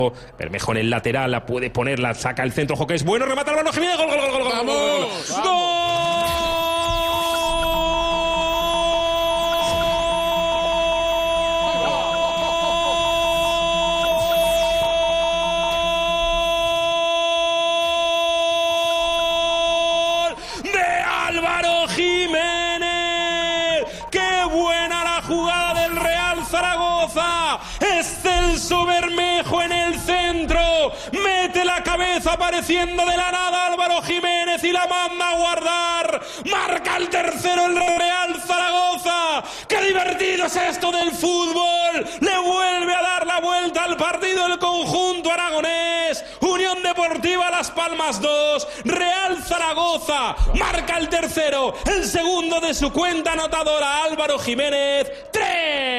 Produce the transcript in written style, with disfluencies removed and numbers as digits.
Bermejo en el lateral, la puede poner, la saca el centro, ojo que es bueno, remata el balón Jiménez, gol, gol, gol, gol, ¡Vamos! gol, gol. Álvaro Jiménez, qué buena la jugada del Real Zaragoza, excelso Bermejo en el centro, mete la cabeza apareciendo de la nada Álvaro Jiménez y la manda a guardar, marca el tercero el Real Zaragoza. Qué divertido es esto del fútbol, le vuelve a dar la vuelta al partido el conjunto aragonés. Unión Deportiva Las Palmas 2, Real Zaragoza marca el tercero, el segundo de su cuenta anotadora Álvaro Jiménez, 3.